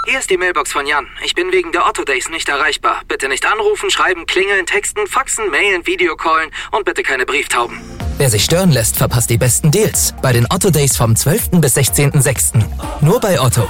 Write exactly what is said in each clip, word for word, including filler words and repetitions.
Hier ist die Mailbox von Jan. Ich bin wegen der Otto Days nicht erreichbar. Bitte nicht anrufen, schreiben, klingeln, texten, faxen, mailen, Videocallen und bitte keine Brieftauben. Wer sich stören lässt, verpasst die besten Deals. Bei den Otto Days vom zwölften bis sechzehnten sechsten Nur bei Otto.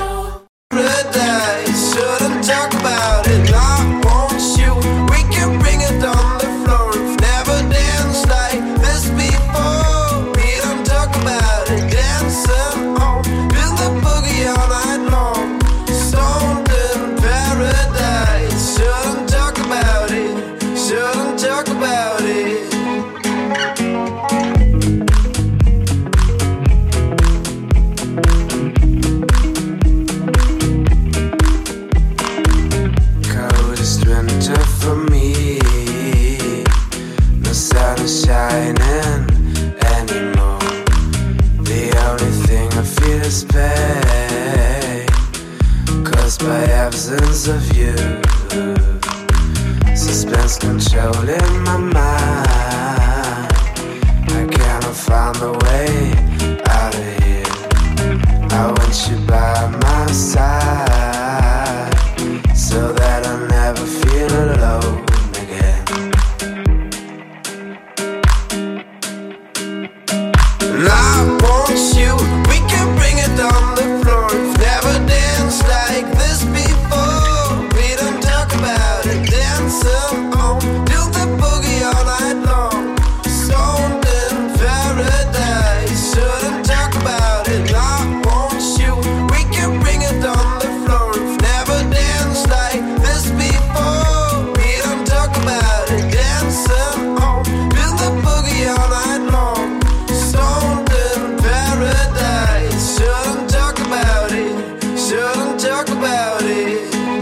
Absence of you, suspense controlling my mind. I cannot find the way out of here. I want you by my side, so that I never feel alone again. And I want you, we can bring it on the floor. We've never danced like this before. We don't talk about it, dancing on, do the boogie all night long. Stoned in paradise, shouldn't talk about it. I want you, we can bring it on the floor. We've never danced like this before. We don't talk about it, dancing on, do the boogie all night long. Stoned in paradise, shouldn't talk about it, shouldn't talk about it.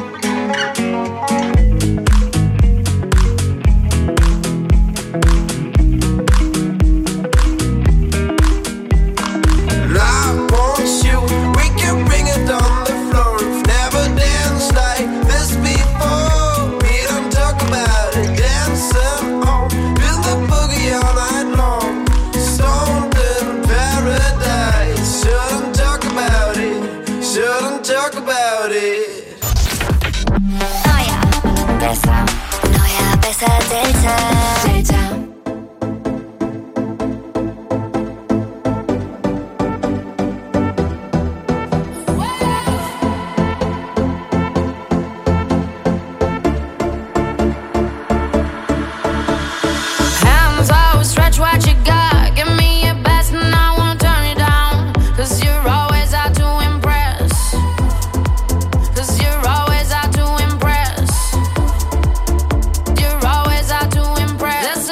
And I want you, we can bring it on the floor. We've never danced like this before. We don't talk about it, dancing on, do the boogie all night long. Stoned in paradise, shouldn't talk about it, shouldn't talk about it. Neuer, besser, neuer, besser, Delta. Delta. Hands out, stretch what you got. Give me your best and I won't turn it down. Cause you're always out to impress. Cause you're always out to impress. You're always out to impress. There's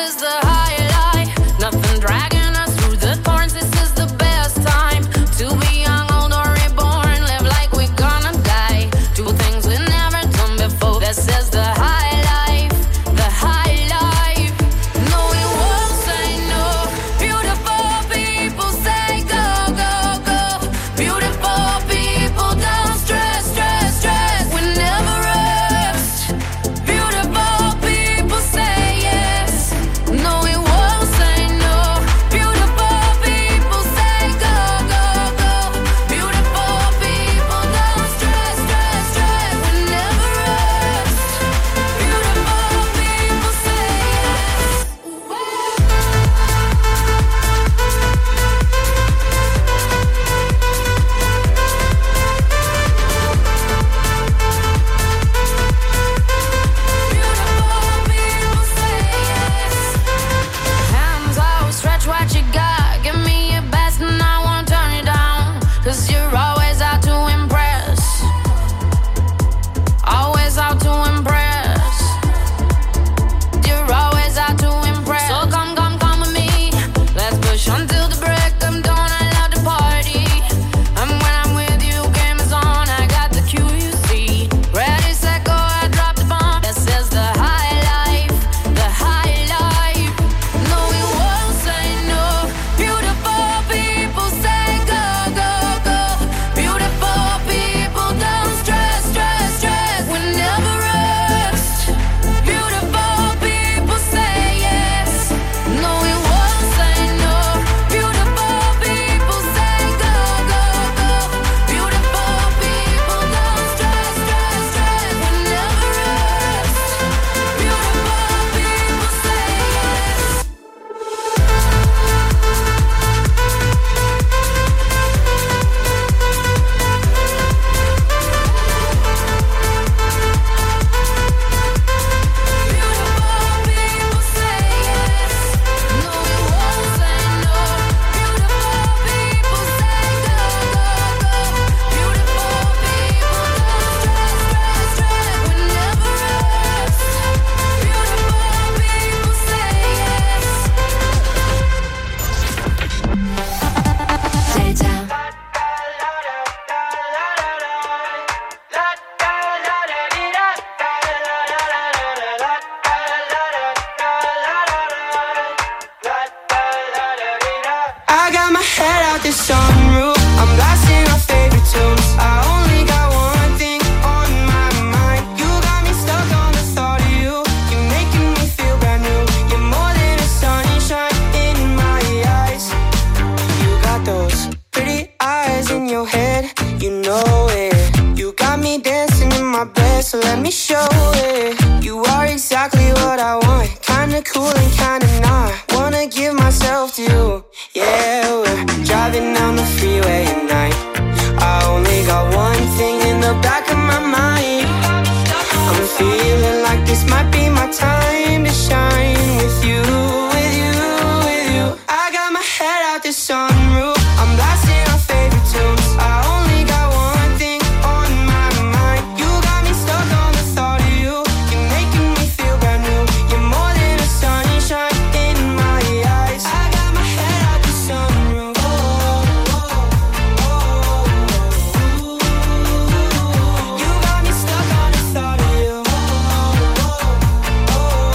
the sunroof. I'm blasting our favorite tunes. I only got one thing on my mind. You got me stuck on the thought of you. You're making me feel brand new. You're more than a sunshine in my eyes. You got those pretty eyes in your head, you know it. You got me dancing in my bed, so let me show it. You are exactly what I want, kinda cool and kinda not. Wanna give myself to you. Yeah, we're driving down the freeway at night. I only got one thing in the back of my mind. I'm feeling like this might be my time to shine with you, with you, with you. I got my head out the sunroof. I'm blasting our favorite tunes. I only got one thing on my mind. You got me stuck on the thought of you. You're making me feel brand new. You're more than a sunshine in my eyes. I got my head out the sunroof. Oh, oh, oh, oh. You got me stuck on the thought of you. Oh, oh,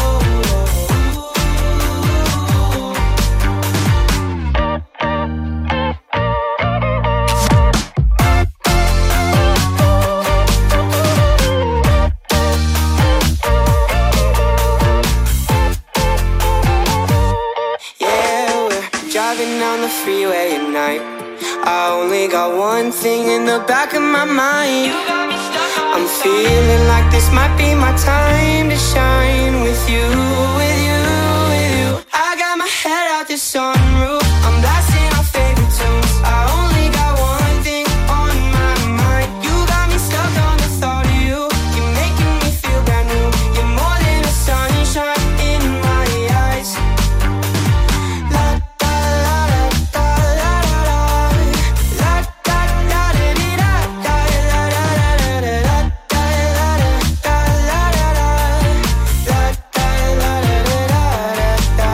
yeah, we're driving down the freeway at night. I only got one thing in the back of my mind. I'm feeling like this might be my time to shine with you, with you, with you. I got my head out the sunroof. I'm blasting our favorite tunes. I only got one thing on my mind. You got me stuck on the thought of you. You're making me feel brand new. You're more than a sunshine in my eyes. La da la da la da la la da da da dee da da la da da da da da da la da la la da la da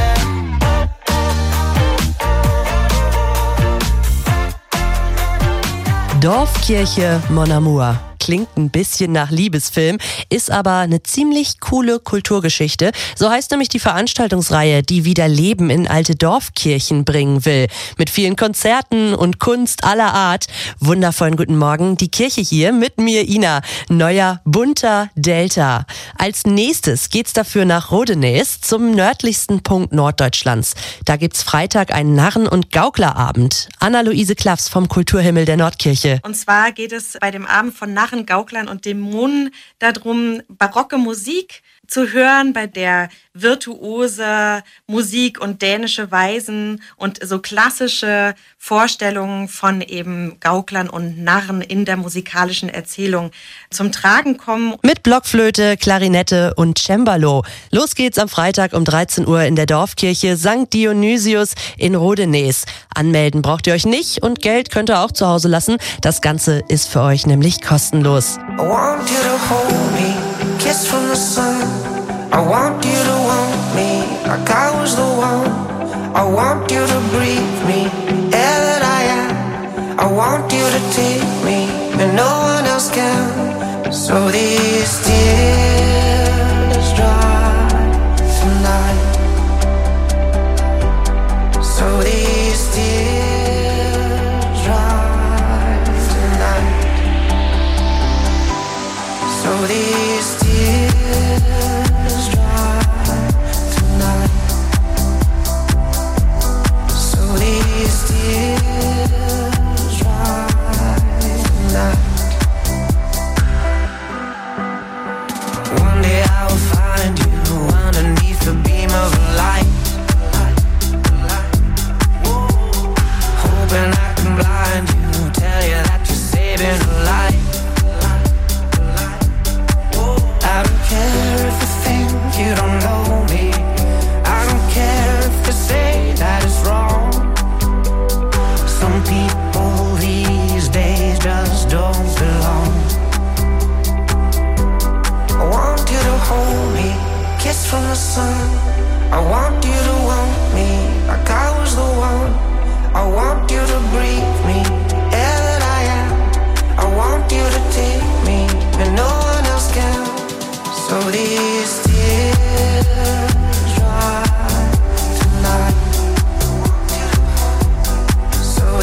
da da. Dorfkirche Mon Amour. Klingt ein bisschen nach Liebesfilm, ist aber eine ziemlich coole Kulturgeschichte. So heißt nämlich die Veranstaltungsreihe, die wieder Leben in alte Dorfkirchen bringen will. Mit vielen Konzerten und Kunst aller Art. Wundervollen guten Morgen, die Kirche hier mit mir, Ina. Neuer, bunter Delta. Als nächstes geht's dafür nach Rodenes, zum nördlichsten Punkt Norddeutschlands. Da gibt's Freitag einen Narren- und Gauklerabend. Anna-Luise Klaffs vom Kulturhimmel der Nordkirche. Und zwar geht es bei dem Abend von Narren, Gauklern und Dämonen darum, barocke Musik zu hören, bei der virtuose Musik und dänische Weisen und so klassische Vorstellungen von eben Gauklern und Narren in der musikalischen Erzählung zum Tragen kommen. Mit Blockflöte, Klarinette und Cembalo. Los geht's am Freitag um dreizehn Uhr in der Dorfkirche Sankt Dionysius in Rodenes. Anmelden braucht ihr euch nicht und Geld könnt ihr auch zu Hause lassen. Das Ganze ist für euch nämlich kostenlos. I want you to hold me, kiss from the sun. I want you to want me like I was the one. I want you to breathe me, air that I am. I want you to take me and no one else can. So these tears dry tonight. So these tears dry tonight. So these tears dry tonight. So these tears dry tonight. One day I will find you underneath the beam of a light. Hoping I can blind you, tell you that you're saving a life. I don't care if you think you don't know me. I don't care if you say that it's wrong. Some people these days just don't belong. I want you to hold me, kiss from the sun. I want you to want me like I was the one. I want you to breathe me, air that I am. I want you to take me and no one else can. So these tears dry tonight. So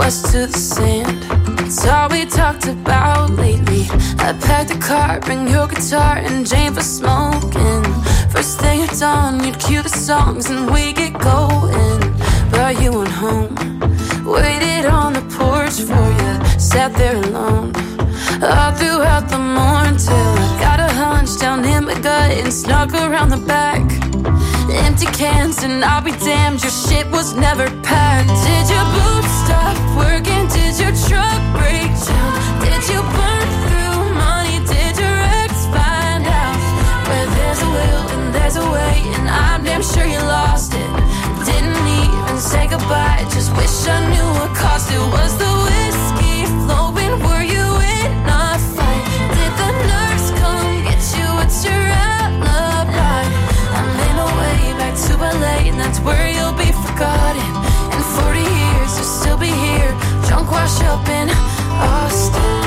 us to the sand. It's all we talked about lately. I packed a car, bring your guitar and Jane for smoking. First thing at dawn, you'd cue the songs and we get going. But you went home, waited on the porch for you, sat there alone all throughout the morning till I got a hunch down in my gut and snuck around the back. Empty cans and I'll be damned, your shit was never packed. Did your boots stop working? Did your truck break down? Did you burn through money? Did your ex find out? Where there's a will and there's a way, and I'm damn sure you lost it. Didn't even say goodbye, just wish I knew what cost it. Was the whiskey flowing? Were you in a fight? Did the nurse come get you? What's your alibi? I'm in a way back to L A, and that's where you'll be forgotten. In forty years you'll still be here, drunk wash up in Austin.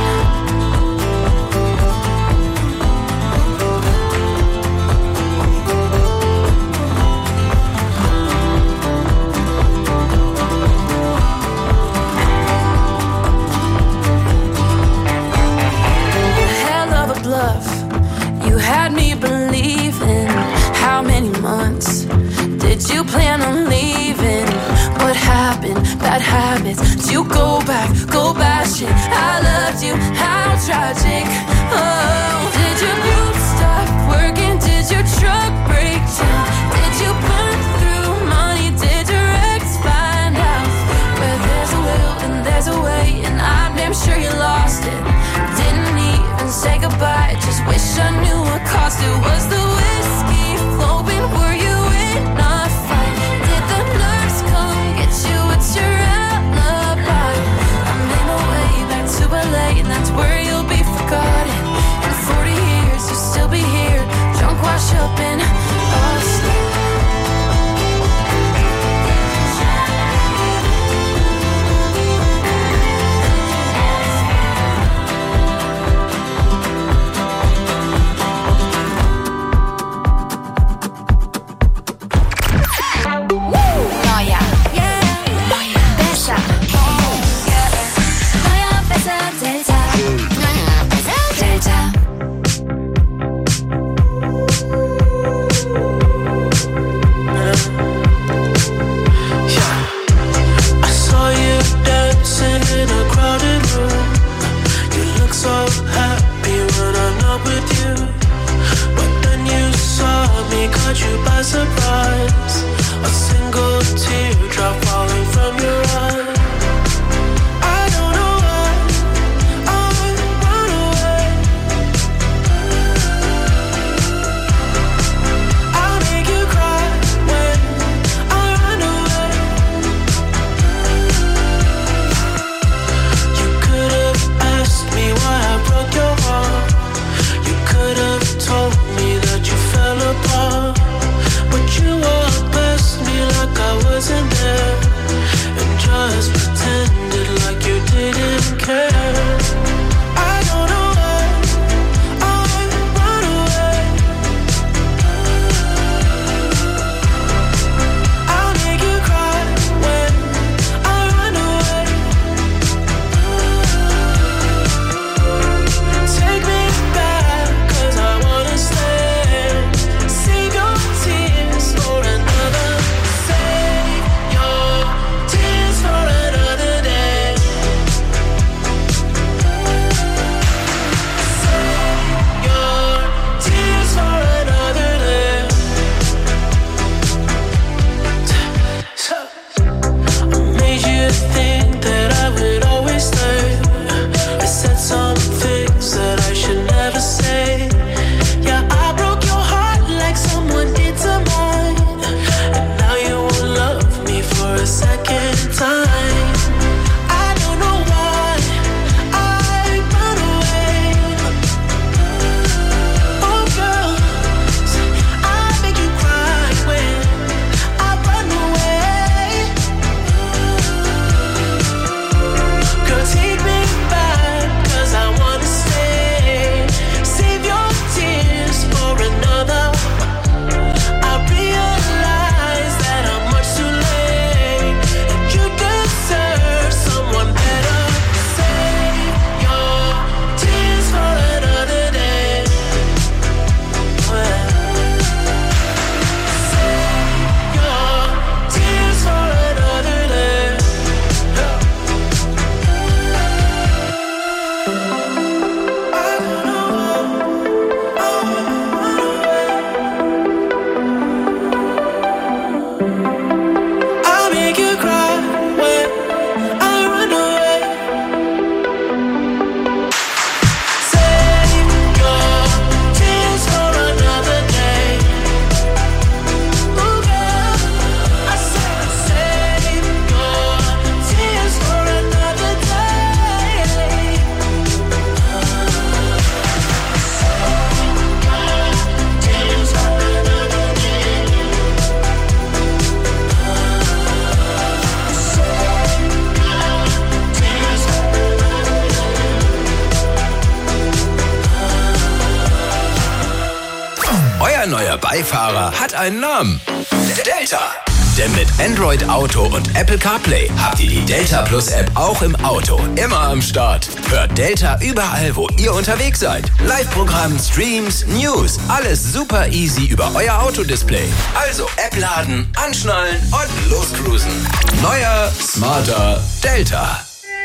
You had me believing. How many months did you plan on leaving? What happened? Bad habits. Did you go back? Go bashing. I loved you. How tragic. Oh, did your boots stop working? Did your truck break down? Did you burn through money? Did your ex find out? Where there's a will and there's a way, and I'm damn sure you lost it. Didn't even say goodbye, just wish I knew what cost it. Was the whiskey flowing? Were you in a fight? Did the nurse come get you? What's your alibi? I'm in a way back to L A, and that's where you'll be forgotten. In forty years you'll still be here, drunk wash up in Austin. Der Beifahrer hat einen Namen. Delta. Denn mit Android Auto und Apple CarPlay habt ihr die Delta Plus App auch im Auto. Immer am Start. Hört Delta überall, wo ihr unterwegs seid. Live-Programm, Streams, News. Alles super easy über euer Autodisplay. Also App laden, anschnallen und loscruisen. Neuer, smarter Delta.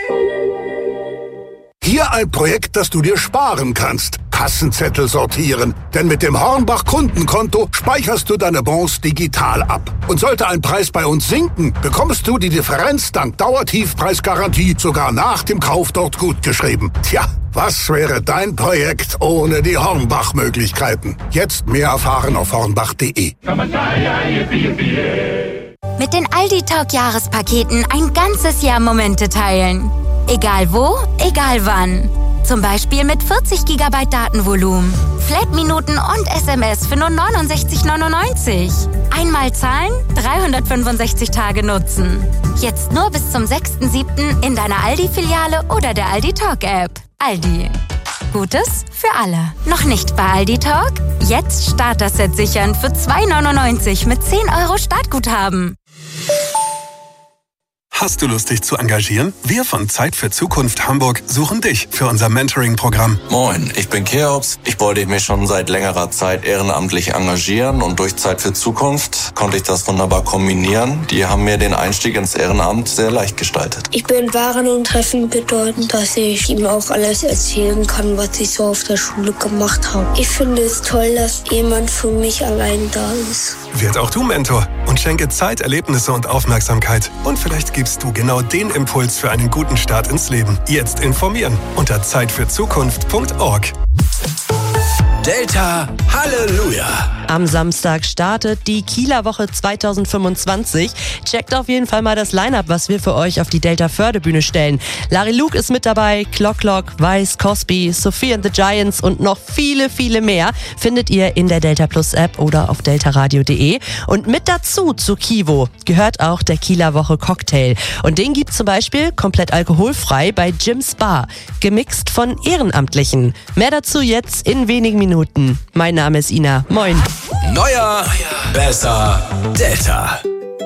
Hier ein Projekt, das du dir sparen kannst. Kassenzettel sortieren. Denn mit dem Hornbach Kundenkonto speicherst du deine Bons digital ab. Und sollte ein Preis bei uns sinken, bekommst du die Differenz dank Dauertiefpreisgarantie sogar nach dem Kauf dort gutgeschrieben. Tja, was wäre dein Projekt ohne die Hornbach-Möglichkeiten? Jetzt mehr erfahren auf hornbach punkt de. Mit den Aldi Talk Jahrespaketen ein ganzes Jahr Momente teilen. Egal wo, egal wann. Zum Beispiel mit vierzig Gigabyte Datenvolumen, Flat-Minuten und S M S für nur neunundsechzig neunundneunzig. Einmal zahlen, dreihundertfünfundsechzig Tage nutzen. Jetzt nur bis zum sechsten siebten in deiner Aldi-Filiale oder der Aldi Talk-App. Aldi. Gutes für alle. Noch nicht bei Aldi Talk? Jetzt Starter-Set sichern für zwei neunundneunzig mit zehn Euro Startguthaben. Hast du Lust, dich zu engagieren? Wir von Zeit für Zukunft Hamburg suchen dich für unser Mentoring-Programm. Moin, ich bin Keops. Ich wollte mich schon seit längerer Zeit ehrenamtlich engagieren und durch Zeit für Zukunft konnte ich das wunderbar kombinieren. Die haben mir den Einstieg ins Ehrenamt sehr leicht gestaltet. Ich bin Waren und Treffen bedeutend, dass ich ihm auch alles erzählen kann, was ich so auf der Schule gemacht habe. Ich finde es toll, dass jemand für mich allein da ist. Werd auch du Mentor und schenke Zeit, Erlebnisse und Aufmerksamkeit. Und vielleicht gibst du genau den Impuls für einen guten Start ins Leben. Jetzt informieren unter zeit für zukunft punkt org. Delta Halleluja! Am Samstag startet die Kieler Woche zweitausendfünfundzwanzig. Checkt auf jeden Fall mal das Line-Up, was wir für euch auf die Delta Fördebühne stellen. Larry Luke ist mit dabei, Clock Clock, Weiss, Cosby, Sophie and the Giants und noch viele, viele mehr findet ihr in der Delta Plus App oder auf deltaradio punkt de. Und mit dazu zu Kivo gehört auch der Kieler Woche Cocktail. Und den gibt's zum Beispiel komplett alkoholfrei bei Jim's Bar, gemixt von Ehrenamtlichen. Mehr dazu jetzt in wenigen Minuten. Mein Name ist Ina. Moin. Neuer, besser, Delta.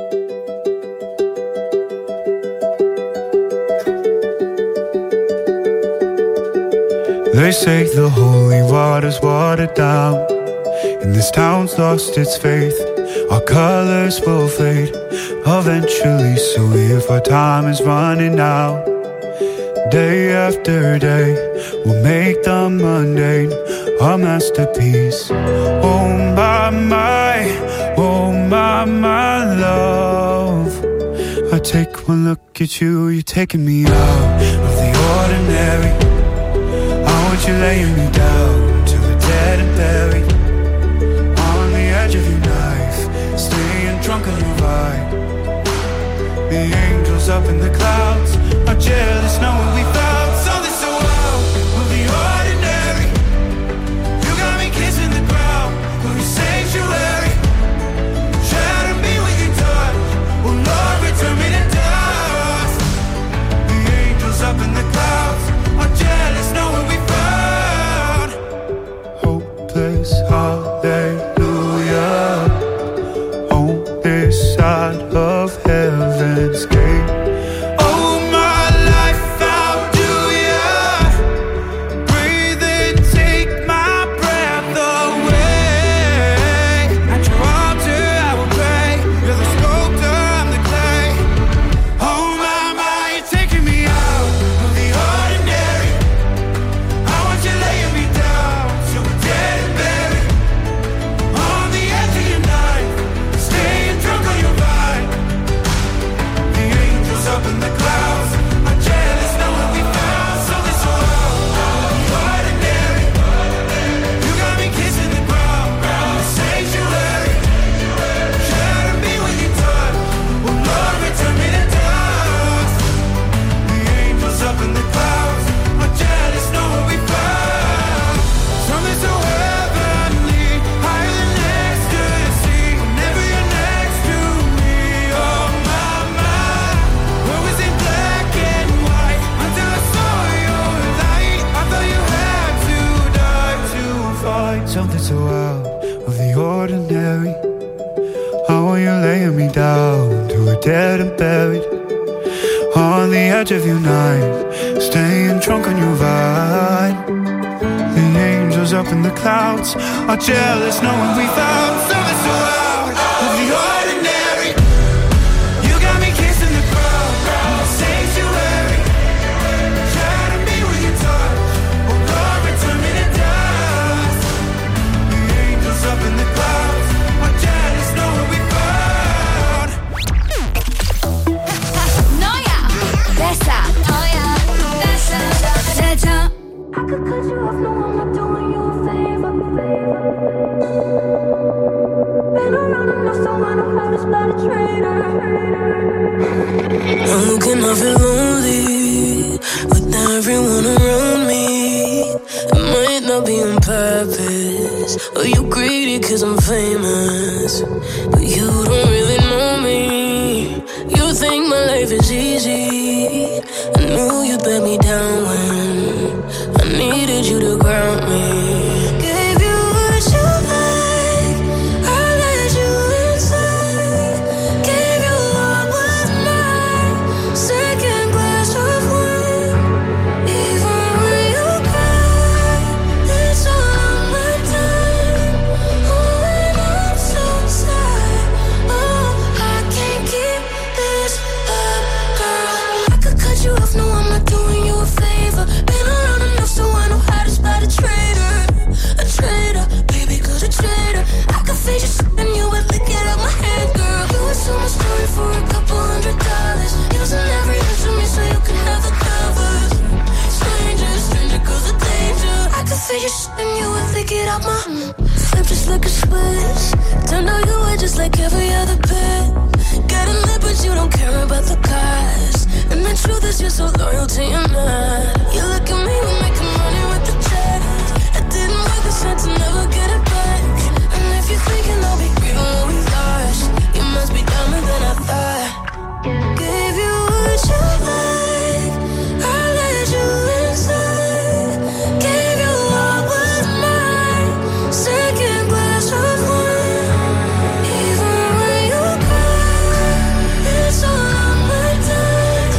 They say the holy water's watered down, and this town's lost its faith. Our colors will fade eventually, so if our time is running out, day after day, we'll make the mundane a masterpiece. Oh my, my, oh my, my love. I take one look at you, you're taking me out of the ordinary. I want you laying me down to the dead and buried, on the edge of your knife, staying drunk on your vibe. The angels up in the clouds are jealous knowing we found something so wild of the ordinary. You got me kissing the ground of your sanctuary. Shatter me with your touch, oh Lord, return me to dust. The angels up in the clouds are jealous knowing we found hopeless hallelujah on this side of heaven's gate. Oh dead and buried. On the edge of your night, staying drunk on your vibe. The angels up in the clouds are jealous knowing we found something so out of the ordinary. You got me kissing the crowd, sanctuary. Try to be with your touch, oh Lord, return me to dust. The angels up in the clouds are jealous knowing we found. Besser, neuer, besser, Delta. I could cut you off, no, I'm not doing you a favor. Been around enough, so I know how to spot a traitor. I'm looking, I feel lonely with everyone around me. It might not be on purpose, or you greedy cause I'm famous, but you don't really know me. You think my life is easy. I knew you'd let me down when I needed you to ground me. Gave you what you like, I let you inside. Gave you what was mine, second glass of wine. Even when you cry, it's all my time. Oh, and I'm so sad. Oh, I can't keep this up, girl. I could cut you off, no, I'm not doing you a favor. Been around enough so I know how to spot a traitor. A traitor, baby, good a traitor. I could face you and you would lick it out my hand, girl. You would sell my story for a couple hundred dollars. Using every inch of me so you can have the covers. Stranger, stranger, cause of danger. I could face you and you would lick it out my flip just like a switch. Turned out you were just like every other bit. Got a lip but you don't care about the cost. And the truth is you're so loyal to your man. You look at me, we making money with the check. It didn't work, it's sad to never get it back. And if you're thinking I'll be grieving what we lost, you must be dumber than I thought. Gave you what you like, I let you inside. Gave you what was mine, second glass of wine. Even when you cry, it's all on my time.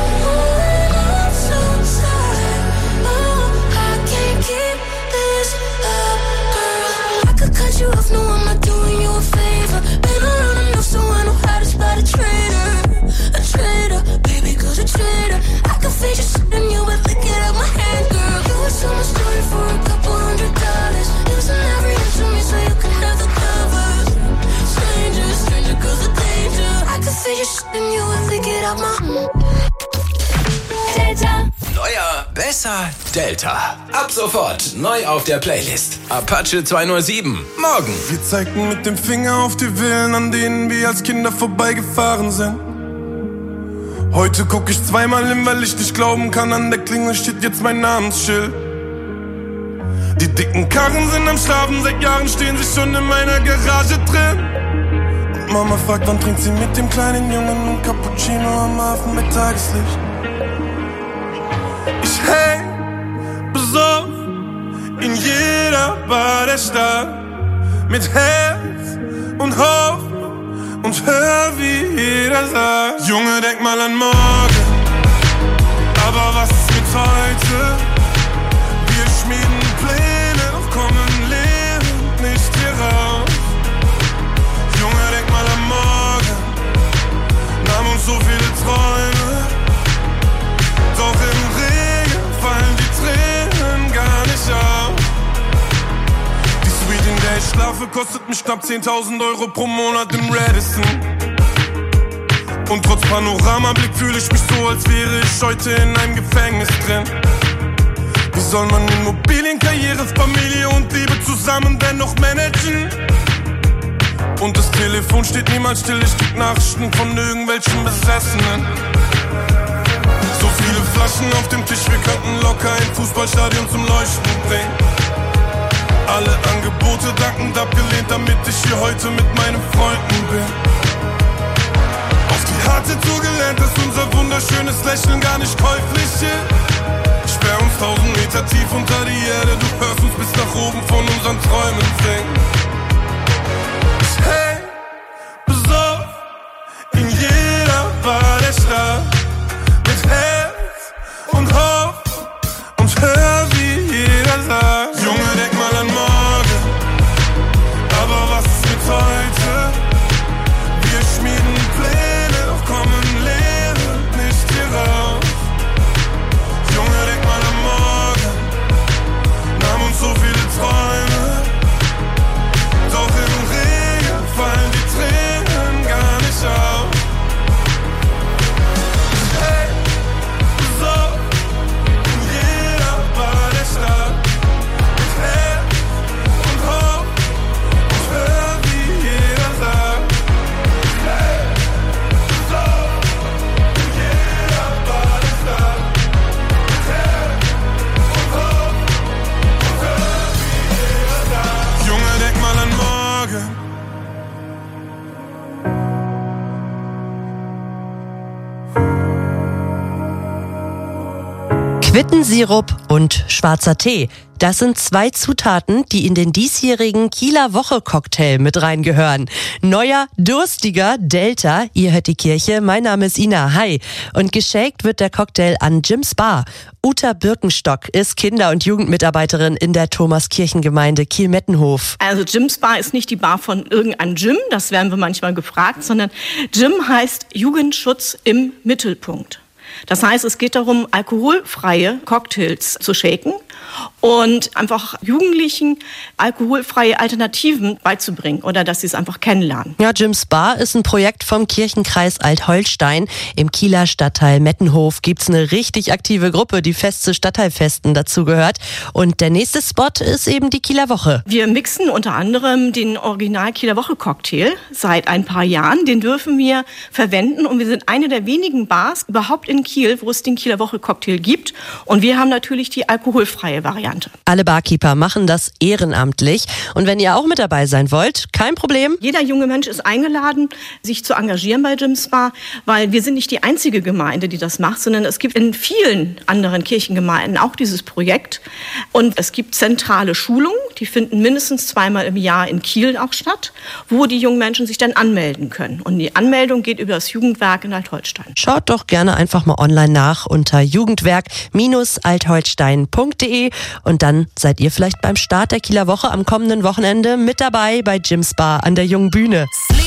Oh, and I'm so sad. Oh, I can't keep this up, girl. I could cut you off, no, I'm not doing you a favor. Been around enough so I know how to spot a traitor. A traitor, baby, cause a traitor. I could face you and you would lick it out my hand, girl. You would sell my story for a couple hundred dollars. Using every inch of me so you can have the covers. Stranger, stranger, cause of danger. I could face you and you would lick it out my Delta. Neuer, besser, Delta. Ab sofort neu auf der Playlist. Apache zweihundertsieben. Morgen. Wir zeigten mit dem Finger auf die Villen, an denen wir als Kinder vorbeigefahren sind. Heute guck ich zweimal hin, weil ich nicht glauben kann, an der Klingel steht jetzt mein Namensschild. Die dicken Karren sind am Schlafen, seit Jahren stehen sie schon in meiner Garage drin. Und Mama fragt, wann trinkt sie mit dem kleinen Jungen ein Cappuccino am Hafen mit Tageslicht. Ich häng besoffen in jeder Bar der Stadt, mit Herz und Hoffnung und hör, wie jeder sagt: Junge, denk mal an morgen, aber was ist mit heute? Wir schmieden Pläne, doch kommen lebend nicht hier raus. Junge, denk mal an morgen, nahm uns so viele Träume, doch im Regen fallen die Tränen gar nicht auf. Die Suite, in der ich schlafe, kostet mich knapp zehntausend Euro pro Monat im Radisson. Und trotz Panoramablick fühle ich mich so, als wäre ich heute in einem Gefängnis drin. Wie soll man Immobilien, Karriere, Familie und Liebe zusammen dennoch managen? Und das Telefon steht niemals still, ich krieg Nachrichten von irgendwelchen Besessenen. So viele Flaschen auf dem Tisch, wir könnten locker ein Fußballstadion zum Leuchten bringen. Alle Angebote dankend abgelehnt, damit ich hier heute mit meinen Freunden bin. Auf die harte Tour gelernt, dass unser wunderschönes Lächeln gar nicht käuflich ist. Sperr uns tausend Meter tief unter die Erde, du hörst uns bis nach oben von unseren Träumen singen. Ich häng besoffen in jedem Quittensirup und schwarzer Tee. Das sind zwei Zutaten, die in den diesjährigen Kieler Woche-Cocktail mit reingehören. Neuer, durstiger Delta, ihr hört die Kirche. Mein Name ist Ina, hi. Und geshakt wird der Cocktail an Jim's Bar. Uta Birkenstock ist Kinder- und Jugendmitarbeiterin in der Thomaskirchengemeinde Kiel-Mettenhof. Also Jim's Bar ist nicht die Bar von irgendeinem Gym, das werden wir manchmal gefragt, sondern Gym heißt Jugendschutz im Mittelpunkt. Das heißt, es geht darum, alkoholfreie Cocktails zu shaken und einfach Jugendlichen alkoholfreie Alternativen beizubringen oder dass sie es einfach kennenlernen. Ja, Jim's Bar ist ein Projekt vom Kirchenkreis Alt-Holstein. Im Kieler Stadtteil Mettenhof gibt's eine richtig aktive Gruppe, die fest zu Stadtteilfesten dazugehört. Und der nächste Spot ist eben die Kieler Woche. Wir mixen unter anderem den Original Kieler Woche Cocktail seit ein paar Jahren. Den dürfen wir verwenden und wir sind eine der wenigen Bars überhaupt in Kiel, wo es den Kieler Woche Cocktail gibt. Und wir haben natürlich die alkoholfreie Variante. Alle Barkeeper machen das ehrenamtlich. Und wenn ihr auch mit dabei sein wollt, kein Problem. Jeder junge Mensch ist eingeladen, sich zu engagieren bei Jim's Bar, weil wir sind nicht die einzige Gemeinde, die das macht, sondern es gibt in vielen anderen Kirchengemeinden auch dieses Projekt. Und es gibt zentrale Schulungen, die finden mindestens zweimal im Jahr in Kiel auch statt, wo die jungen Menschen sich dann anmelden können. Und die Anmeldung geht über das Jugendwerk in Alt-Holstein. Schaut doch gerne einfach mal online nach unter jugendwerk altholstein punkt de und dann seid ihr vielleicht beim Start der Kieler Woche am kommenden Wochenende mit dabei bei Jim's Bar an der Jungen Bühne.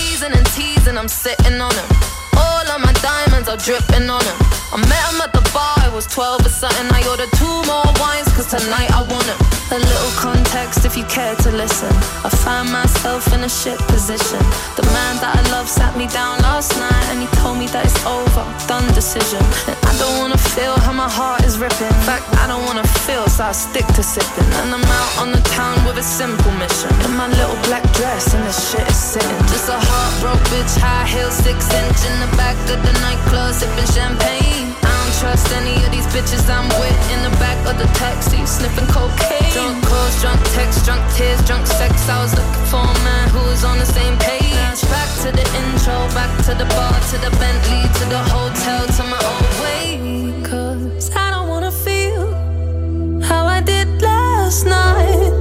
I met him at the bar, I was twelve or something. I ordered two more wines, cause tonight I want him. A little context if you care to listen. I find myself in a shit position. The man that I love sat me down last night and he told me that it's over, done decision. And I don't wanna feel how my heart is ripping. In fact, I don't wanna feel, so I stick to sipping. And I'm out on the town with a simple mission. In my little black dress and the shit is sitting. Just a heartbroken bitch, high heels, six inch in the back of the nightclub, sipping champagne. I don't trust any of these bitches I'm with in the back of the taxi, sniffing cocaine. Drunk calls, drunk texts, drunk tears, drunk sex. I was looking for a man who was on the same page. Back to the intro, back to the bar, to the Bentley, to the hotel, to my old way. Cause I don't wanna feel how I did last night.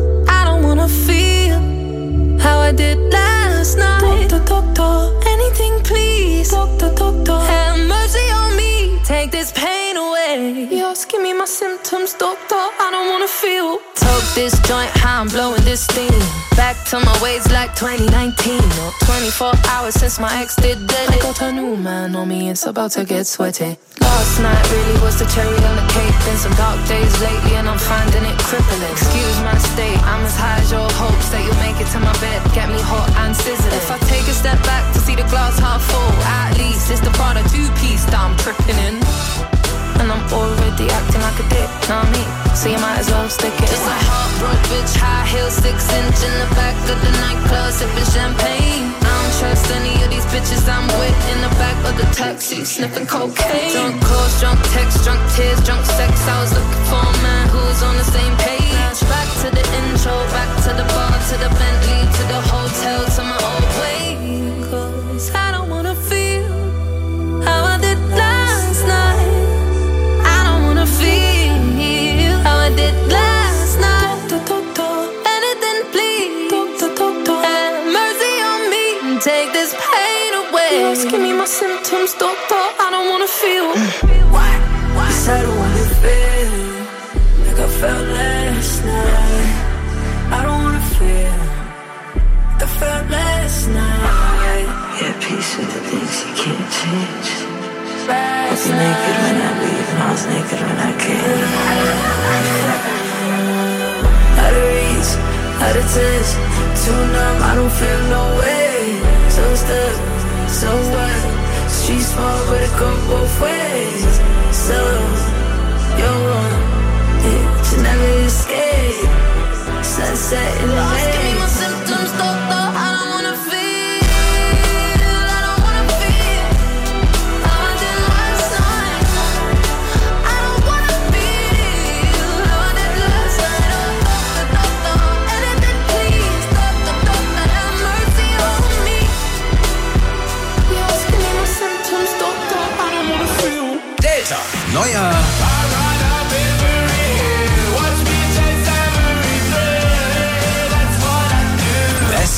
I don't wanna feel how I did last night. Doctor, doctor, anything please. Doctor, doctor, have mercy on me. Take this pain away. You're asking me my symptoms, doctor. I don't wanna feel. Toke this joint, how I'm blowing this steam. Back to my ways like twenty nineteen. Or twenty-four hours since my ex did dead. I got a new man on me, it's about to get sweaty. Last night really was the cherry on the cake. Been some dark days lately and I'm finding it crippling. Excuse my state, I'm as high as your hopes that you'll make it to my bed. Get me hot and sizzling. If I take a step back to see the glass half full, at least it's the Prada two-piece that I'm tripping in. And I'm already acting like a dick, know what I mean? So you might as well stick it. Just a heartbroken bitch, high heels, six inch in the back of the nightclub, sipping champagne. I don't trust any of these bitches I'm with in the back of the taxi, sniffing cocaine. Drunk calls, drunk texts, drunk tears, drunk sex. I was looking for a man who was on the same page. Back to the intro, back to the bar, to the Bentley, to the hotel, to my old way. Cause I don't wanna feel how I did last night. Feel how I did last night. Doctor, doctor, anything please. Doctor, doctor, have mercy on me. Take this pain away. You're asking me my symptoms, doctor. I don't wanna feel. What? Yes, I don't wanna feel like I felt last night. I don't wanna feel like I felt last night. Yeah, peace with the things you can't change. I was naked when I leave and I was naked when I came. Out of reach, out of touch, too numb, I don't feel no way. So stuck, so what? Street small but it come both ways. So, you're wrong, yeah, you never escape. Sunset in the haze. Give me my symptoms, doctor, I don't wanna feel. Neuer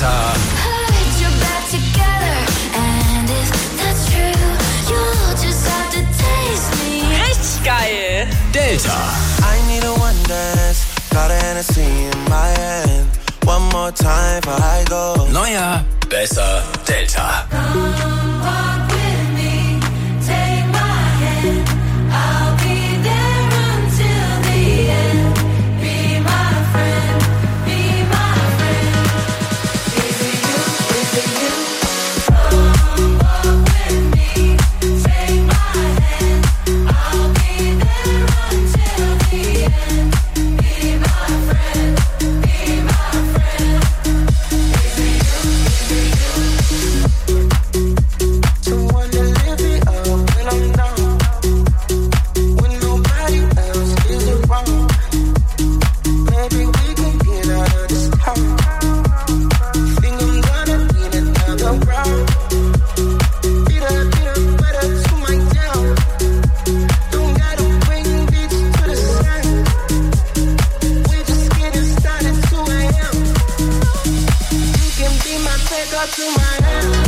Delta. Put your back together, and if that's true, you'll just have to taste me. Richtig geil. Delta. I need a one dance, got a Hennessy in my hand. One more time before I go. Neuer, besser, Delta. Come walk with me, take my hand. I'll be there until the end. Be my friend, be my friend. Is it you, is it you? Come walk with me, take my hand. I'll be there until the end. Be my friend, be my friend. Is it you, is it you? Someone to lift me up when I'm down, when nobody else is around. Maybe we can get out of this town. Think I'm gonna need another round. Beat up, beat up, better to my town. Don't gotta bring beats to the sun. We're just getting started, two a.m. You can be my backup to my hand.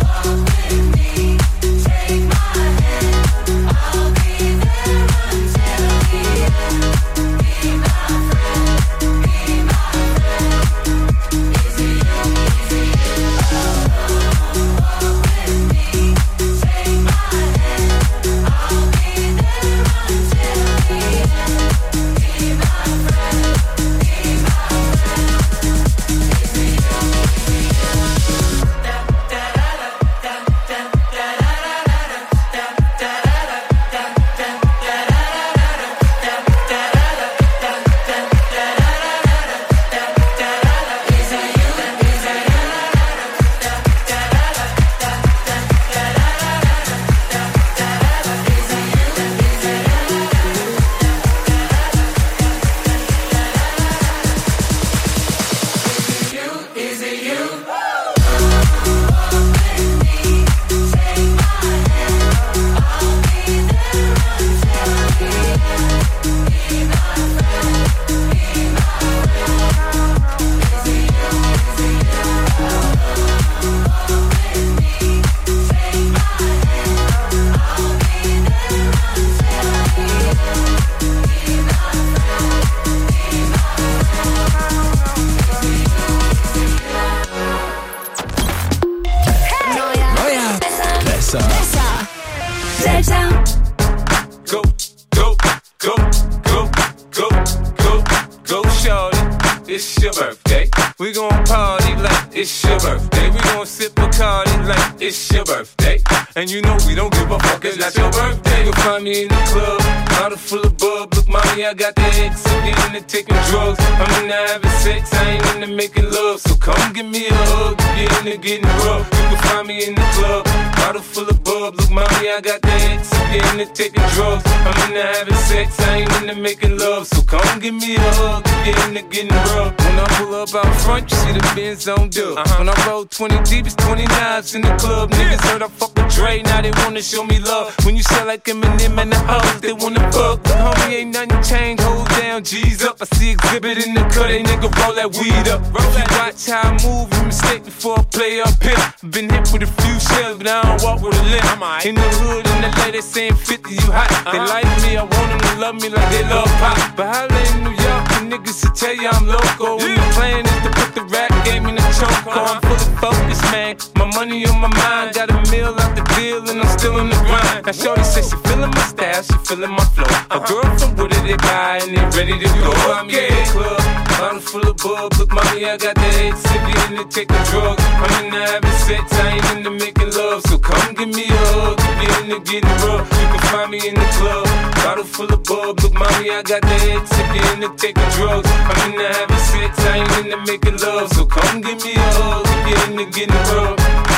And you know we don't give a fuck, it's not your birthday. You'll find me in the club, bottle full of bub. Look, mommy, I got the X, I'm into taking drugs. I'm into having sex, I ain't into making love. So come give me a hug, if you're into getting rough. You can find me in the club, bottle full of bub. Look, mommy, I got the X, I'm into taking drugs. I'm into having sex, I ain't into making love. So come give me a hug, if you're into getting rough. When I pull up out front, you see the Benz on dub. Uh-huh. When I roll twenty deep, it's twenty knives in the club. Niggas heard I fuck with Dre, now they wanna show me love. When you sell like Eminem and the hoes, they wanna fuck. But homie, ain't nothing changed, hold down, G's up. I see exhibit in the cut, they nigga roll that weed up. Roll that, watch how I move, you mistake before I play up here. Been hit with a few shells, but I don't walk with a limp. In the hood, in the lady saying fifty, you hot. They like me, I want them to love me like they love pop. But holla in New York, the niggas will tell you I'm loco. When the plan is to put the rap game in the choke. I'm fully focused, man. My money on my mind, got a meal out the deal, and I'm still in the grind. Now shorty says she feeling my style, she feeling my flow. A girl from Wooded, they buy, and they ready to go. I'm in the club, bottle full of bub. Look, mommy, I got the head sick, into taking drugs. I'm into having sex, I ain't into making love. So come give me a hug, if you're into getting rough. You can find me in the club, bottle full of bub. Look, mommy, I got the head sick, into taking drugs. I'm into having sex, I ain't into making love. So come give me a hug, if you're into getting rough.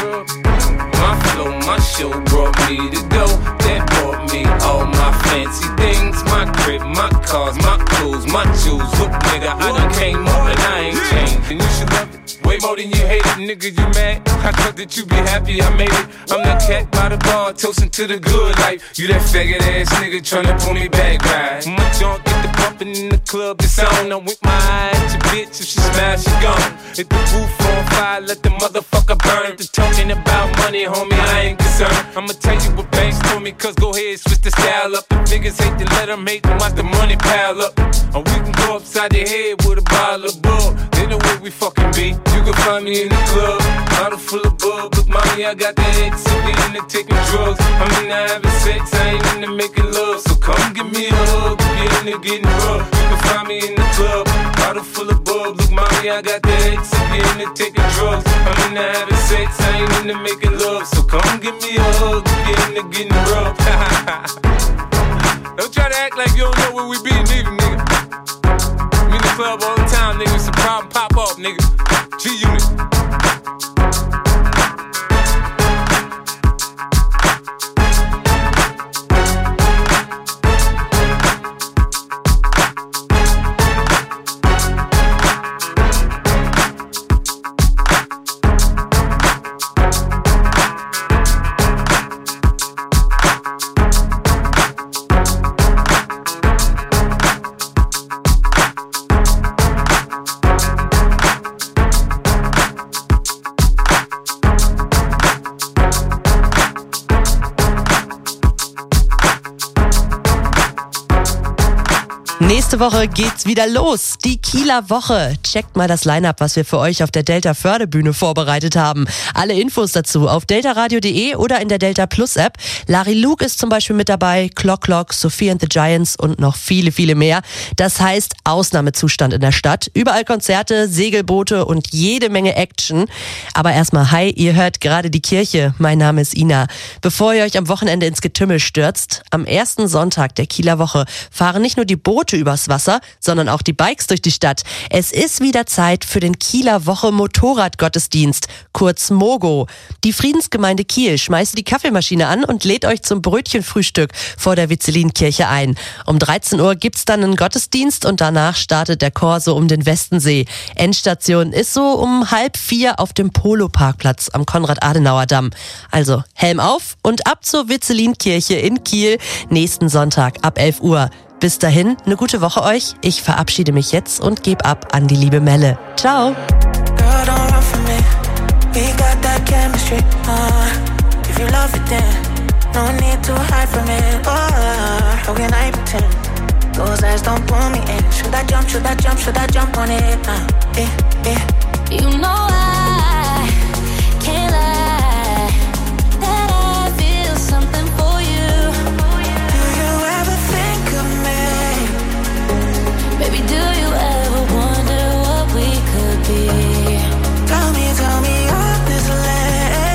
My flow, my show brought me to go. That brought me all my fancy things. My crib, my cars, my clothes, my jewels. Look, nigga, I done came up and I ain't changed. And you should love it way more than you hate hate it, nigga, you mad? I thought that you be happy I made it. I'm that cat by the bar, toasting to the good life. You that faggot ass nigga tryna pull me back, right? My junk get the bumpin' in the club, it's on. I'm with my eye at your bitch, if she smash, she gone. Hit the roof on fire, let the motherfucker burn. The talking about money, homie, I ain't concerned. I'ma tell you what banks told me, cause go ahead, switch the style up. The niggas hate to let them hate them, watch the money pile up. Or we can go upside the head with a bottle of bug. They know where we fucking be. You can find me in the club, bottle full of bug. Look, mommy, I got the X, so we into taking drugs. I'm into having sex, I ain't into making love. So come give me a hug, if you're into getting rough. You can find me in the club, bottle full of bug. Look, mommy, I got the X, so we into taking drugs. I'm into having sex, I ain't into making love. So come give me a hug, if you're into getting rough. Don't try to act like you don't know where we be, neither, nigga. Me in the club all the time, nigga. It's a problem, pop off, nigga. G-Unit. Nächste Woche geht's wieder los. Die Kieler Woche. Checkt mal das Line-Up, was wir für euch auf der Delta Förderbühne vorbereitet haben. Alle Infos dazu auf deltaradio punkt de oder in der Delta Plus App. Larry Luke ist zum Beispiel mit dabei, Clock Clock, Sophie and the Giants und noch viele, viele mehr. Das heißt Ausnahmezustand in der Stadt. Überall Konzerte, Segelboote und jede Menge Action. Aber erstmal, hi, ihr hört gerade die Kirche. Mein Name ist Ina. Bevor ihr euch am Wochenende ins Getümmel stürzt, am ersten Sonntag der Kieler Woche fahren nicht nur die Boote übers Wasser, sondern auch die Bikes durch die Stadt. Es ist wieder Zeit für den Kieler Woche Motorradgottesdienst, kurz Mogo. Die Friedensgemeinde Kiel schmeißt die Kaffeemaschine an und lädt euch zum Brötchenfrühstück vor der Vizzelinkirche ein. Um dreizehn Uhr gibt's dann einen Gottesdienst und danach startet der Corso um den Westensee. Endstation ist so um halb vier auf dem Polo-Parkplatz am Konrad-Adenauer-Damm. Also Helm auf und ab zur Vizzelinkirche in Kiel nächsten Sonntag ab elf Uhr. Bis dahin, eine gute Woche euch. Ich verabschiede mich jetzt und gebe ab an die liebe Melle. Ciao. Girl, don't run from me. We got that chemistry. Uh, if you love it, then no need to hide from it. Oh, how can I pretend? Those eyes don't pull me in. Should I jump? Should I jump? Should I jump on it? Uh, eh, eh. You know I can't lie that I feel something for you. Baby, do you ever wonder what we could be? Tell me, tell me honestly.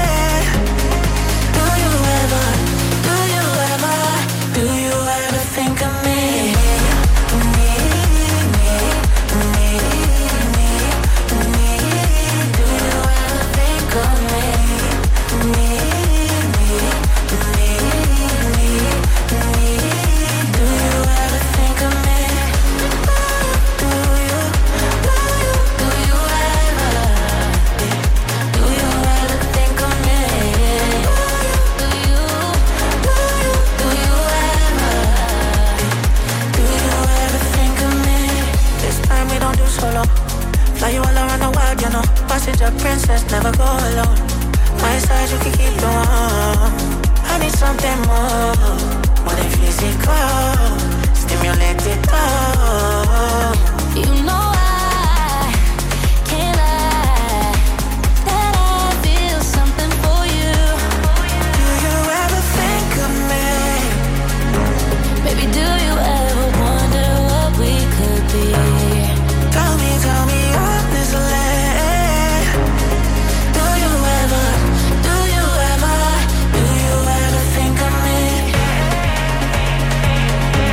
Do you ever, do you ever, do you ever think of me? Me, me, me, me, me. Do you ever think of me? Me, me, me, me, me. Do you ever think of me? Fly you all around the world, you know. Passage of princess, never go alone. My side, you can keep the warm. I need something more, more than physical. Stimulate it all. You know I can't lie that I feel something for you. Do you ever think of me? Baby, do you ever wonder what we could be? Tell me, tell me honestly. Do you ever, do you ever, do you ever think of me?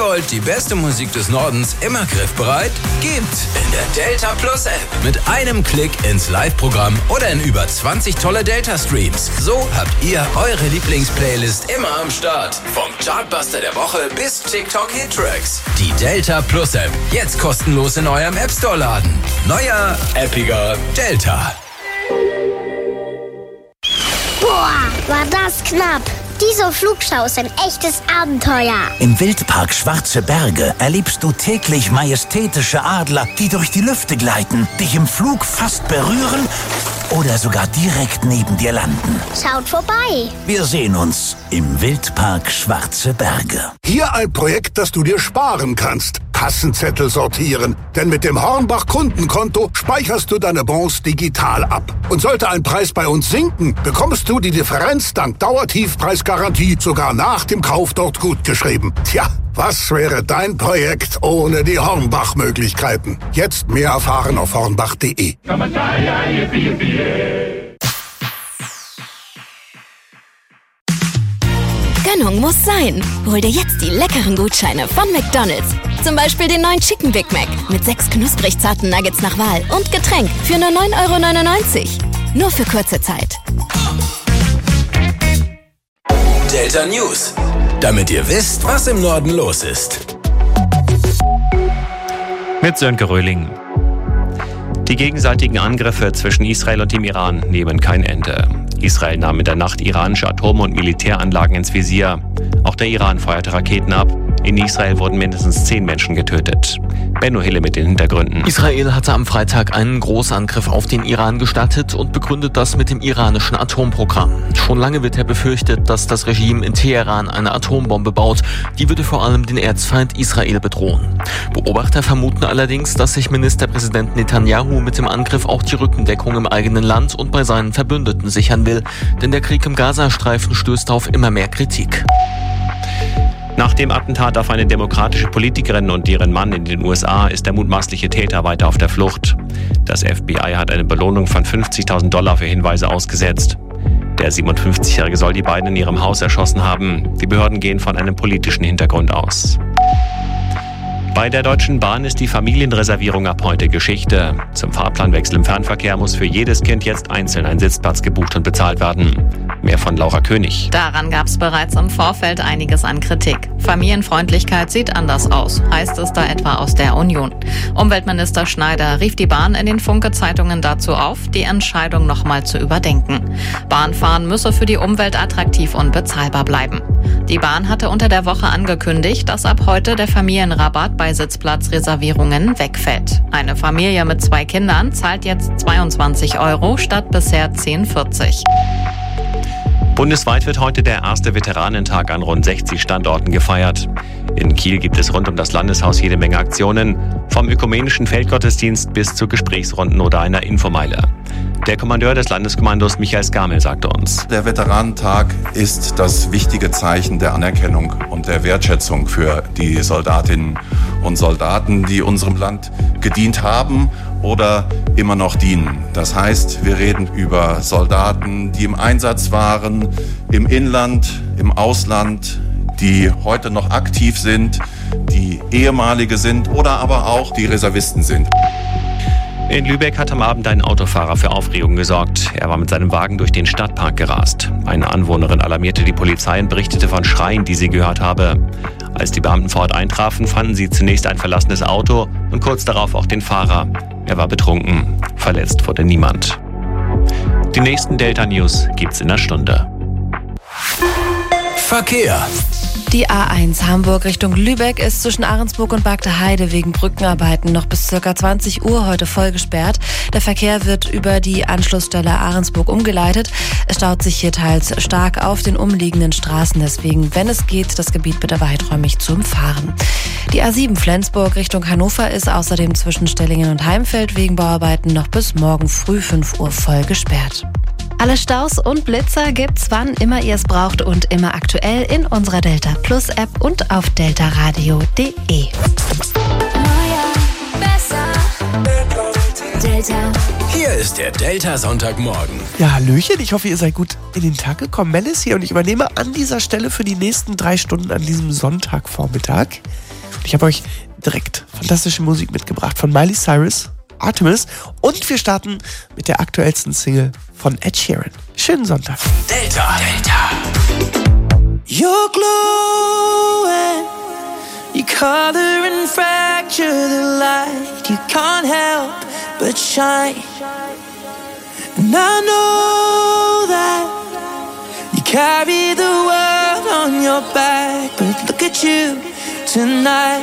wollt die beste Musik des Nordens immer griffbereit? Gibt's in der Delta Plus App. Mit einem Klick ins Live-Programm oder in über zwanzig tolle Delta-Streams. So habt ihr eure Lieblingsplaylist immer am Start. Vom Chartbuster der Woche bis TikTok-Hit-Tracks. Die Delta Plus App. Jetzt kostenlos in eurem App Store laden. Neuer, appiger Delta. Boah, war das knapp. Diese Flugschau ist ein echtes Abenteuer. Im Wildpark Schwarze Berge erlebst du täglich majestätische Adler, die durch die Lüfte gleiten, dich im Flug fast berühren oder sogar direkt neben dir landen. Schaut vorbei. Wir sehen uns im Wildpark Schwarze Berge. Hier ein Projekt, das du dir sparen kannst. Kassenzettel sortieren. Denn mit dem Hornbach Kundenkonto speicherst du deine Bons digital ab. Und sollte ein Preis bei uns sinken, bekommst du die Differenz dank Dauertiefpreisgarantie sogar nach dem Kauf dort gutgeschrieben. Tja, was wäre dein Projekt ohne die Hornbach-Möglichkeiten? Jetzt mehr erfahren auf hornbach punkt de. Gönnung muss sein. Hol dir jetzt die leckeren Gutscheine von McDonald's. Zum Beispiel den neuen Chicken Big Mac mit sechs knusprig zarten Nuggets nach Wahl und Getränk für nur neun Euro neunundneunzig. Nur für kurze Zeit. Delta News. Damit ihr wisst, was im Norden los ist. Mit Sönke Röhling. Die gegenseitigen Angriffe zwischen Israel und dem Iran nehmen kein Ende. Israel nahm in der Nacht iranische Atom- und Militäranlagen ins Visier. Auch der Iran feuerte Raketen ab. In Israel wurden mindestens zehn Menschen getötet. Benno Hille mit den Hintergründen. Israel hatte am Freitag einen Großangriff auf den Iran gestartet und begründet das mit dem iranischen Atomprogramm. Schon lange wird ja befürchtet, dass das Regime in Teheran eine Atombombe baut. Die würde vor allem den Erzfeind Israel bedrohen. Beobachter vermuten allerdings, dass sich Ministerpräsident Netanyahu mit dem Angriff auch die Rückendeckung im eigenen Land und bei seinen Verbündeten sichern will. Denn der Krieg im Gazastreifen stößt auf immer mehr Kritik. Nach dem Attentat auf eine demokratische Politikerin und ihren Mann in den U S A ist der mutmaßliche Täter weiter auf der Flucht. Das F B I hat eine Belohnung von fünfzigtausend Dollar für Hinweise ausgesetzt. Der siebenundfünfzigjährige soll die beiden in ihrem Haus erschossen haben. Die Behörden gehen von einem politischen Hintergrund aus. Bei der Deutschen Bahn ist die Familienreservierung ab heute Geschichte. Zum Fahrplanwechsel im Fernverkehr muss für jedes Kind jetzt einzeln ein Sitzplatz gebucht und bezahlt werden. Mehr von Laura König. Daran gab es bereits im Vorfeld einiges an Kritik. Familienfreundlichkeit sieht anders aus, heißt es da etwa aus der Union. Umweltminister Schneider rief die Bahn in den Funke-Zeitungen dazu auf, die Entscheidung nochmal zu überdenken. Bahnfahren müsse für die Umwelt attraktiv und bezahlbar bleiben. Die Bahn hatte unter der Woche angekündigt, dass ab heute der Familienrabatt bei Sitzplatzreservierungen wegfällt. Eine Familie mit zwei Kindern zahlt jetzt zweiundzwanzig Euro statt bisher zehn Euro vierzig. Bundesweit wird heute der erste Veteranentag an rund sechzig Standorten gefeiert. In Kiel gibt es rund um das Landeshaus jede Menge Aktionen, vom ökumenischen Feldgottesdienst bis zu Gesprächsrunden oder einer Infomeile. Der Kommandeur des Landeskommandos Michael Skamel sagte uns: Der Veteranentag ist das wichtige Zeichen der Anerkennung und der Wertschätzung für die Soldatinnen und Soldaten, die unserem Land gedient haben oder immer noch dienen. Das heißt, wir reden über Soldaten, die im Einsatz waren, im Inland, im Ausland, die heute noch aktiv sind, die ehemalige sind oder aber auch die Reservisten sind. In Lübeck hat am Abend ein Autofahrer für Aufregung gesorgt. Er war mit seinem Wagen durch den Stadtpark gerast. Eine Anwohnerin alarmierte die Polizei und berichtete von Schreien, die sie gehört habe. Als die Beamten vor Ort eintrafen, fanden sie zunächst ein verlassenes Auto und kurz darauf auch den Fahrer. Er war betrunken. Verletzt wurde niemand. Die nächsten Delta News gibt's in einer Stunde. Verkehr. Die A eins Hamburg Richtung Lübeck ist zwischen Ahrensburg und Bagdeheide wegen Brückenarbeiten noch bis ca. zwanzig Uhr heute voll gesperrt. Der Verkehr wird über die Anschlussstelle Ahrensburg umgeleitet. Es staut sich hier teils stark auf den umliegenden Straßen. Deswegen, wenn es geht, das Gebiet bitte weiträumig zu umfahren. Die A sieben Flensburg Richtung Hannover ist außerdem zwischen Stellingen und Heimfeld wegen Bauarbeiten noch bis morgen früh fünf Uhr voll gesperrt. Alle Staus und Blitzer gibt's, wann immer ihr es braucht und immer aktuell in unserer Delta Plus App und auf deltaradio punkt de. Delta. Hier ist der Delta Sonntagmorgen. Ja, Hallöchen, ich hoffe, ihr seid gut in den Tag gekommen. Mel ist hier und ich übernehme an dieser Stelle für die nächsten drei Stunden an diesem Sonntagvormittag. Ich habe euch direkt fantastische Musik mitgebracht von Miley Cyrus, Artemis, und wir starten mit der aktuellsten Single von Ed Sheeran. Schönen Sonntag. Delta. Delta. You're glowing, you color and fracture the light. You can't help but shine. And I know that you carry the world on your back, but look at you tonight.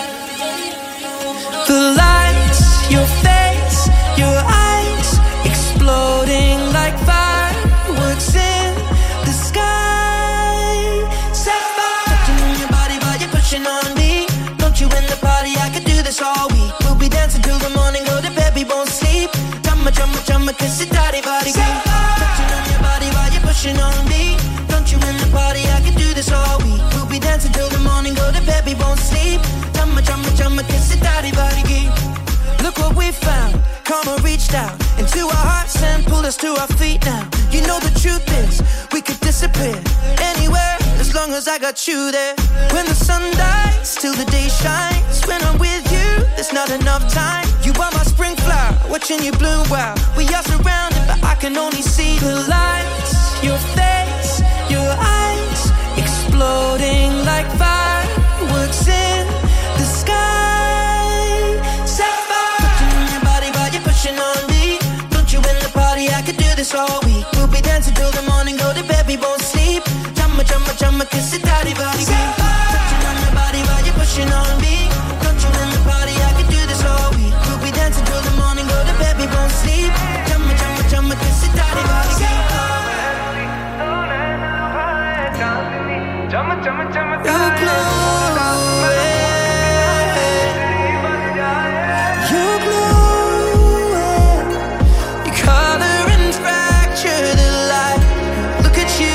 The lights, your face, your eyes, exploding like fireworks in the sky. Sapphire, touching on your body while you're pushing on me. Don't you in the party? I could do this all week. We'll be dancing till the morning, go to bed, we won't sleep. Chumma, chumma, chumma, kiss it, daddy, body, touching on your body while you're pushing on me. Don't you in the party? I could do this all week. We'll be dancing till the morning, go to bed, we won't sleep. Chumma, chumma, chumma, kiss it, daddy, body. Look what we found. Karma reached out into our hearts and pulled us to our feet now. You know the truth is, we could disappear anywhere as long as I got you there. When the sun dies, till the day shines. When I'm with you, there's not enough time. You are my spring flower, watching you bloom wild. We are surrounded, but I can only see the lights. Your face, your eyes, exploding like fireworks in the sky. Sapphire, touching on your body while you're pushing on me. Don't you in the party? I could do this all week. We'll be dancing till the morning, go to bed, we won't sleep. Chumma, chumma, chumma, kiss it, daddy, body. Touching on your body while you're pushing on me. Don't you in the party? I could do this all week. We'll be dancing till the morning, go to bed, we won't sleep. Chumma, chumma, chumma, kiss it, daddy, body. You're glowing, you're glowing. You color and fracture the light. Look at you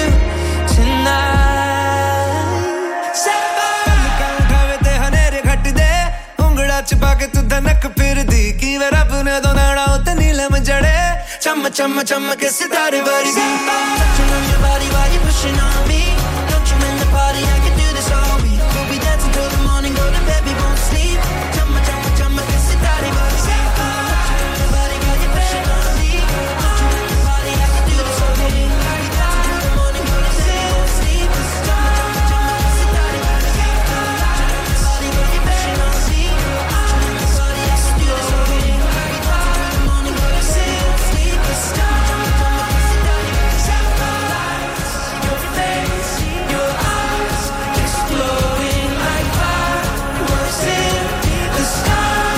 tonight. Sapphire, te hanere ghat de ungla ch pa ke tu dhanak phirdi ki mer apne do nada utte neelam jade. Chamma chamma chamma ke sitare vargi. Touching on your body while you're pushing on me. Don't you in the party? I can do this all week. We'll be dancing till the morning, go to bed, we won't sleep. Chamma chamma chamma ke sitare vargi. Touching on your body while you're pushing on me. Don't you in the party? I can do this all week. We'll be dancing till the morning, go to bed, we won't sleep. Chamma chamma chamma ke sitare vargi. Touching on your body while you're pushing on me. Don't you in the party? I can do this all week. We'll be dancing till the morning, go to bed, we won't sleep. Chamma chamma chamma ke sitare vargi. Your face, your eyes, exploding like fireworks in the sky.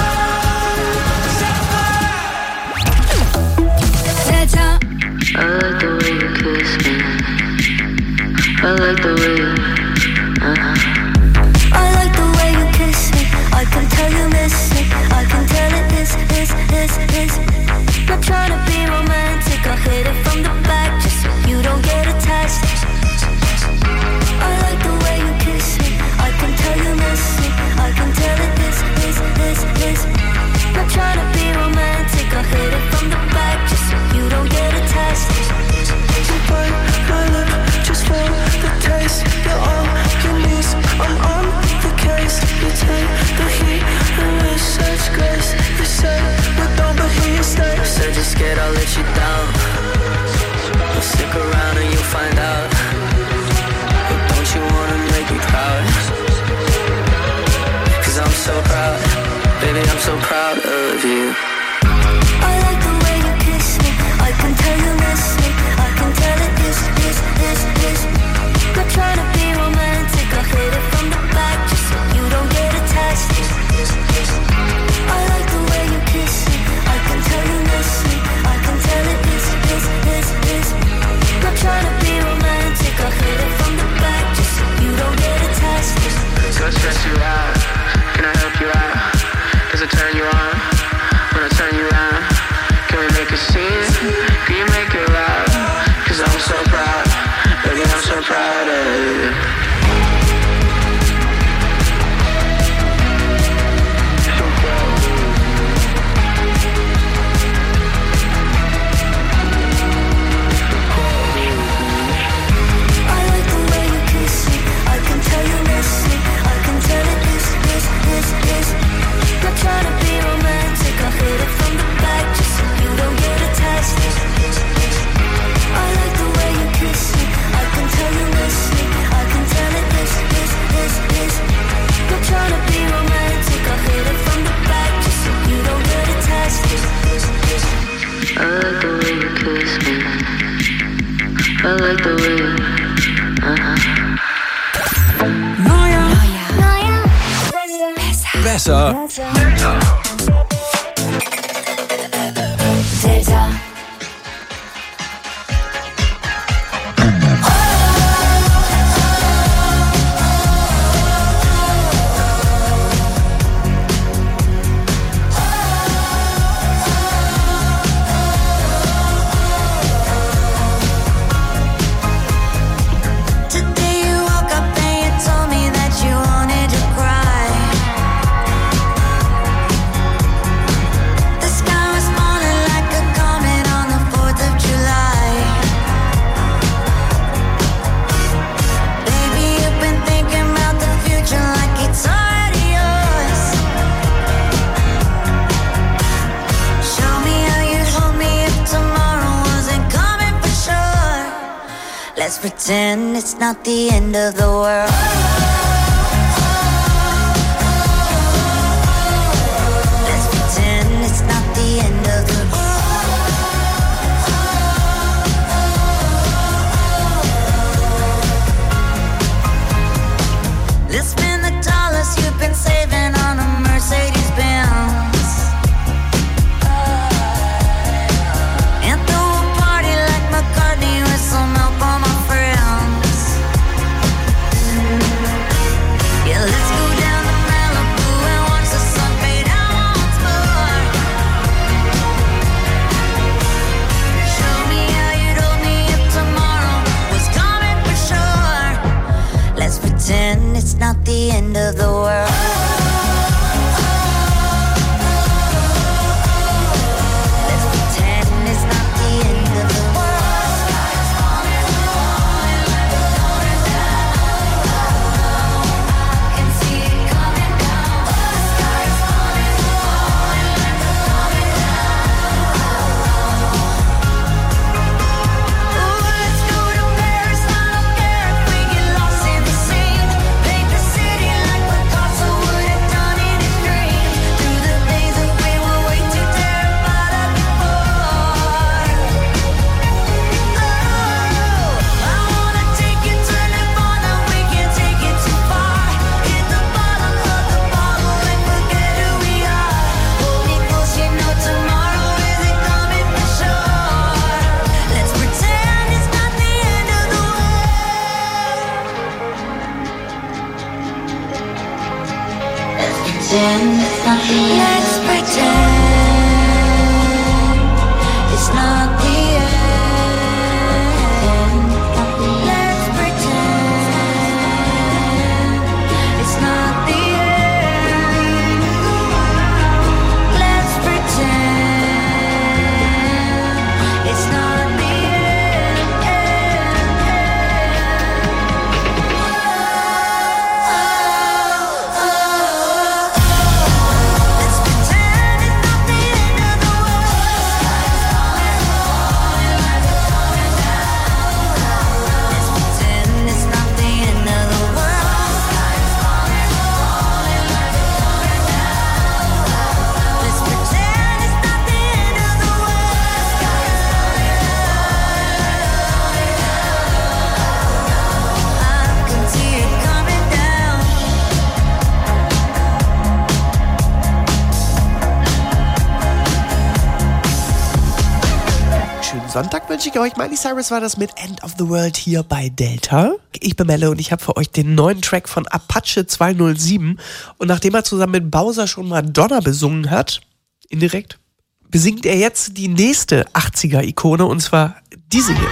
I like the way you kiss me. I like the way you, uh-huh. I like the way you kiss me. I can tell you miss it. I can tell it is, is, is, is. Not trying to be romantic. I hit it from the back just so you don't get attached. I like the way you kiss me. I can tell you miss it. I can tell it is, is, is, is. Not trying to be romantic. I hit it from the back just so you don't get attached. You bite my lip just for the taste. You're all you need. I'm on the case. You take the heat and with such grace. You say we don't, but here you stay. Said you're scared I'll let you down. Well, stick around and you'll find out. But don't you wanna make me proud? Cause I'm so proud. Baby, I'm so proud of you. I like the way you kiss me. I can tell you miss me. I can tell it is, is, is, is. Not trying to be romantic. I hit it from the back just so you don't get attached. I like the way you kiss me. I can tell you miss me. I can tell it is, is, is, is. Not trying to be romantic. I hit it from the back just so you don't get attached. So I stress you out. Can I help you out? Does it turn you on? When I besser. Delta. Delta. Let's pretend it's not the end of the world. Let's pretend it's not the end of the world. Let's spend the dollars you've been saving on a Mercedes Benz. Pretend it's not the end of the world. Let's pretend it's not the end of the world. I can see it coming down. The sky is falling, falling like a coming down. Ooh, let's go to Paris. I don't care if we get lost in the scene. Paint the city like Picasso would have done in his dream. Through the days that we were way too terrified of before. Oh, I wanna take you to Nirvana. We can't take it too far. Hit the bottom of the bottle and forget who we are. Hold me close, you know tomorrow isn't coming for sure. Let's pretend it's not the end of the Let's pretend it's not the end. Let's pretend it's not the end. Let's pretend it's not the end. Let's pretend it's not the Sonntag wünsche ich euch. Miley Cyrus war das mit End of the World hier bei Delta. Ich bin Melle und ich habe für euch den neuen Track von Apache zweihundertsieben. Und nachdem er zusammen mit Bowser schon Madonna besungen hat, indirekt, besingt er jetzt die nächste achtziger-Ikone und zwar diese hier.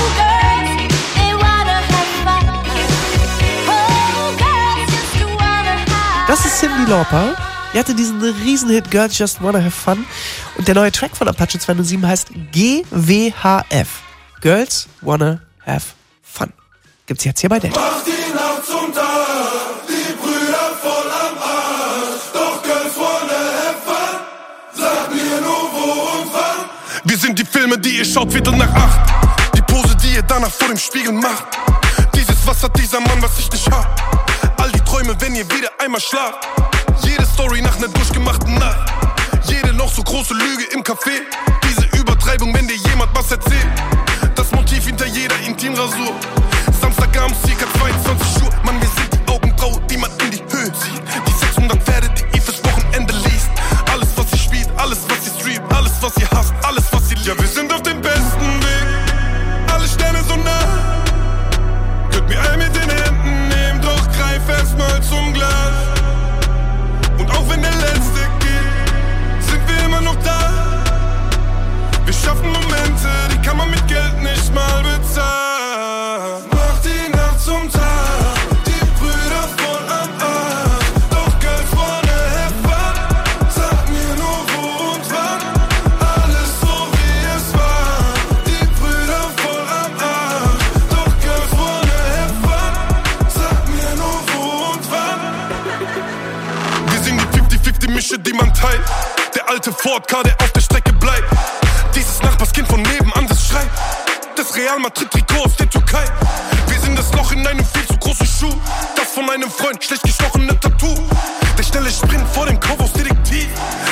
Das ist Cyndi Lauper. Die hatte diesen Riesenhit Girls Just Wanna Have Fun. Und der neue Track von Apache zweihundertsieben heißt G W H F. Girls Wanna Have Fun. Gibt's jetzt hier bei Delta. Mach die Nacht zum Tag, die Brüder voll am Arsch. Doch Girls Wanna Have Fun. Sag mir nur wo und wann. Wir sind die Filme, die ihr schaut, Viertel nach acht. Die Pose, die ihr danach vor dem Spiegel macht. Dieses, was hat dieser Mann, was ich nicht hab. All die Träume, wenn ihr wieder einmal schlaft. Jede Story nach ner durchgemachten Nacht. Jede noch so große Lüge im Café. Diese Übertreibung, wenn dir jemand was erzählt. Das Motiv hinter jeder Intimrasur. Samstagabend circa zweiundzwanzig Uhr. Mann, wir sind die Augenbraue, die man in die Höhe zieht. Die sechshundert Pferde, die ihr verspricht. die Mische, die man teilt. Der alte Ford K, der auf der Strecke bleibt. Dieses Nachbarskind von nebenan, das schreit. Das Real Madrid-Trikot aus der Türkei. Wir sind das Loch in einem viel zu großen Schuh. Das von einem Freund, schlecht gestochene Tattoo. Der schnelle Sprint vor dem Kaufhaus-Detektiv.